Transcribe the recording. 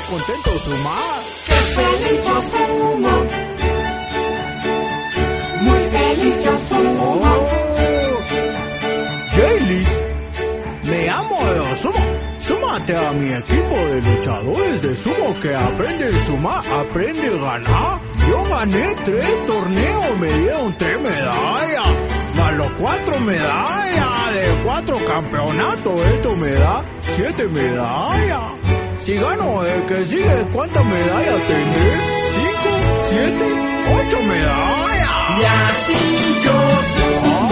contento sumar. ¡Qué feliz yo sumo! Muy feliz yo sumo. Jaylis, me amo de sumo. Súmate a mi equipo de luchadores de sumo que aprende a sumar, aprende a ganar. Yo gané 3 torneos, me dieron 3 medallas, más los 4 medallas de 4 campeonatos. Esto me da 7 medallas. Si gano el que sigue, ¿cuántas medallas tendré? 5, 7, 8 medallas. Y así yo sumo.